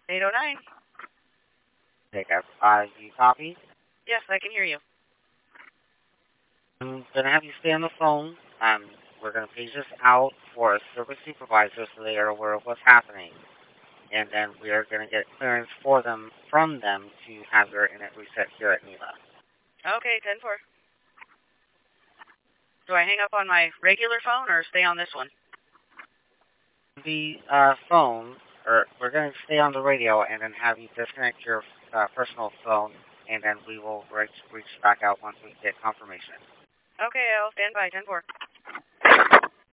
809. Take a you copy. Yes, I can hear you. I'm gonna have you stay on the phone. We're gonna page this out for a service supervisor so they are aware of what's happening, and then we are gonna get clearance from them to have your internet reset here at NELA. Okay, 10-4. Do I hang up on my regular phone or stay on this one? The phone, or we're gonna stay on the radio and then have you disconnect your personal phone, and then we will reach back out once we get confirmation. Okay, I'll stand by. 10-4.